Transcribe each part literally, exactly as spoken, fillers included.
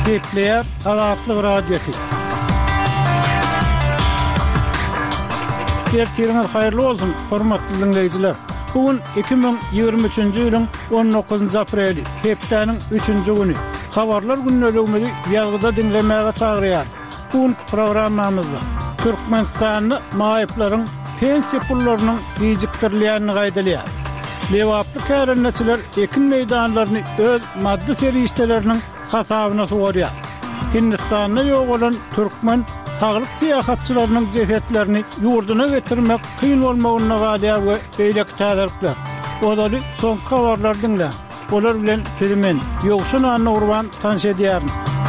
Kepler Azatlyk Radiosu. Ertiriniz hayırlı olsun, hormatly dinleyijiler. Bugün iki bin ýygrimi üçinji ýylyň on dokuzunçy apreli, hepdeniň üçinji güni. Habarlar günnäligimizi ýazgyda dinlemäge çagyrýar. Bugün programmamyzda Türkmenistanyň maýyplaryň pensiýa pullarynyň gijikdirilýänini gaýdalýar. Lewaply kärençiler ekin meýdanlaryny öz maddi serişdeleriniň hasabyna sorýar. Hindistanda ýok bolan türkmen saglyk syýasatçylarynyň jesetlerini ýurduna getirmek kyn bolmagyna galýar we beýleki täzirlikler. Olaly son habarlar dinle. Olar bilen filmen ýokşun anna urban tanış edýär.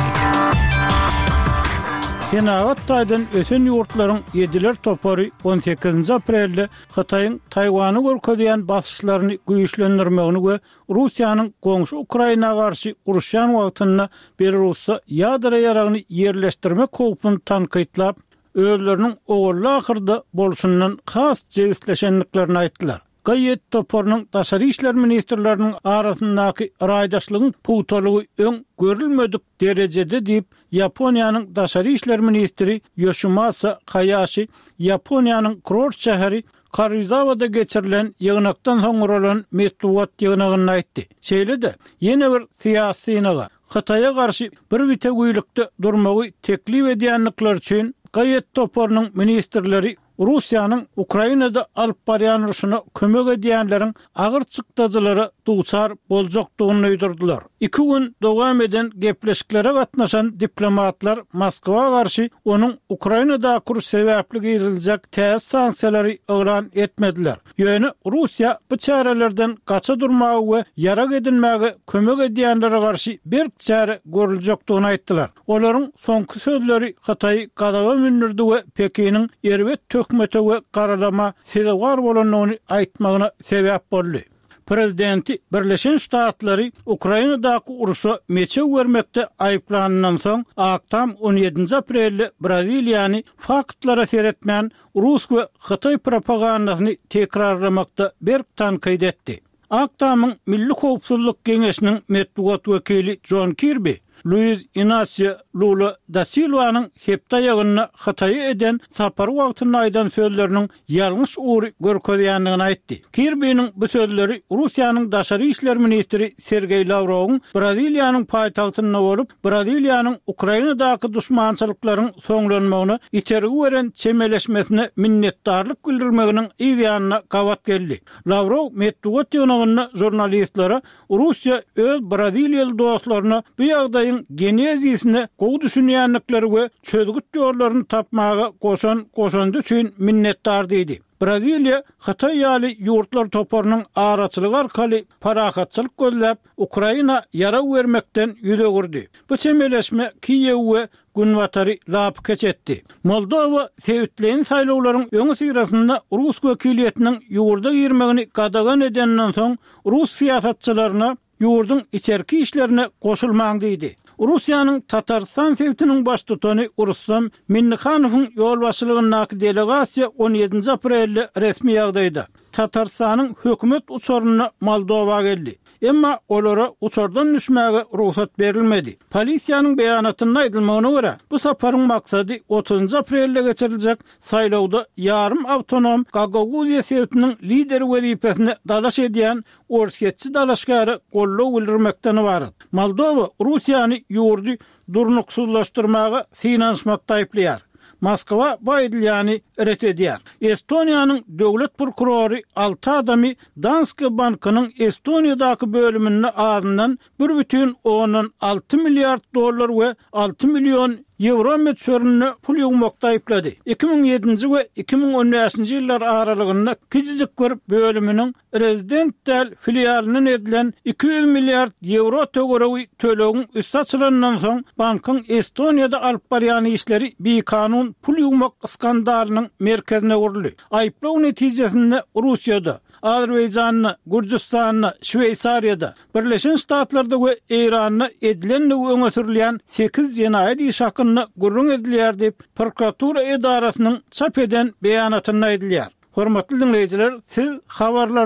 Kenagat taýdan ösen ýurtlaryň ýediler topary on sekizinçi aprelde Hataýyň Taýwany görkezýän basyşlaryny güýçlendirmegini we Russiýanyň goňşy Ukrainaga garşy uruşan wagtynda Belarusda ýadra ýaragyny ýerleşdirmek howpuny tankytlap, özleriniň ogurly ahyrda bolşundan has jegisleşenliklerini aýtdylar. Gaýet toparynyň daşary işler ministrleriniň arasyndaky raýdaşlygyň puwtalygy öň görülmedik derejede diýip Ýaponiýanyň daşary işler ministri Yoshimasa Hayashi Ýaponiýanyň Kurort şäheri Karizawada geçirilen ýygnakdan soň bolan metbuat ýygnagyny aýtdy. Şeýle-de ýene bir syýasy ýynaga Hataýa garşy bir wite güýlükde durmagy teklip edýänlikler üçin gaýet toparynyň ministrleri Russiýanyň Ukrainada alyp barýan uruşyna kömek edýänleriň agyr çykdaçylary duçar boljokdugyny öýdürdiler. iki gün dowam eden gepleşiklere gatnaşan diplomatlar Moskwa garşy onuň Ukrainada kuruş sebäpli giýiljek täze sanksiýalary elan etmediler. Ýöne Russiýa bu çärelerden gaça durmagy we ýarak edilmäge kömek edýänlere garşy bir çäre görüljekdigini aýtdylar. Olaryň soňky sözleri Hataýy gadaga mündirdi we Pekiniň erbet tökmete we garalama sebäpler bolanyny aýtmagyna sebäp boldy. Prezidenti Birleşen Ştatlary Ukrainadaky uruşa meçe vermekde aýyplanandan soň akşam on ýedinçi aprelde Braziliýany faktlara seretmän Rus we Hataý propagandasyny tekrarlamakda bir tanqid etdi. Akşamyň Milli Howpsuzlyk Geňeşiniň metbuat wekili John Kirby Luis Inacio Lula da Silva'nın hepta ýagyna Hataýy eden sapar wagtyny aýdan sözleriniň ýalňyş ury görkezýändigini aýtdy. Kirby'niň bu sözleri Russiýanyň daşary işler ministri Sergey Lavrowyň Braziliýanyň paýtagtynda bolup, Braziliýanyň Ukrainadaky duşmançylyklaryň soňlanmagyny içerigi beren çemeleşmesine minnetdarlyk bildirmeginiň ýa-da gawat geldi. Lavrow metbuat ýygynyna jurnalistlere Russiýa öz Braziliýaly dostlaryna bu ýagdaýyň genezisine gowy düşünýänlikleri we çözgüt ýollaryny tapmaga goşan goşandy üçin minnetdar diýdi. Braziliýa Hataý ýaly ýurtlar toparynyň araçylygy arkaly parahatçylyk gözläp Ukraina ýara bermekden ýüze gurdy. Bu çemeleşme Kiýew we Günwatary lap keçetdi. Moldowa sewitleýän saýlawlaryň öňü syrasynda Rus wekiliýetiniň ýurda girmegini gadagan edenden soň Rus syýasatçylaryna ýurdun içerki işlerine goşulmaň diýdi. Russiýanyň Tatarstan sewitiniň baş tutany Ursam Minnihanowyň ýolbaşçylygynaky delegasiýa on ýedinçi aprelde resmi ýagdaýda Tatarstanyň hökümet uçuryna Moldowa geldi. Emma olara uçurdan düşmäge ruhsat berilmedi. Polisiýanyň beýanatyna aýdylmagyna görä, bu saparyň maksady otuzunçy aprelde geçiriljek saýlawda ýarym awtonom Gagaguziýa sewitiniň lideri wezipesine dalaş edýän orsiýetçi dalaşgary gollaw bildirmekden ibaret. Moldowa Russiýany ýurdy durnuksuzlaşdyrmaga finansmakda aýplaýar. Moskwa Baýdylýany ret edýär. Estoniýanyň döwlet prokurory alty adamy Danske Bankynyň Estoniýadaky bölümine azyndan bir бүтүн onuň alty milliard dollar we alty million euro meçörüne pul ýygmakda aýplady. iki bin ýedinçi we iki bin on beşinçi ýyllar aralygynda kiçijik bir bölüminiň rezidental filialynyň edilen iki yüz milliard euro töweregi tölegiň üstçylandan soň bankyň Estoniýada alyp barýan işleri bir kanun pul ýygmak skandalynyň merkezine uruldy. Aýplaw netijesinde Russiýada, Azerbaýjanda, Gürjistanda, Şweýsariýada, Birleşen Ştatlarda we Iranda edilen öňe sürilýän sekiz jenaýat iş hakyny gurrun edilýär diýip prokuratura edarasynyň çap eden beýanatyna aýdylýar. Hormatly dinleýijiler, siz habarlar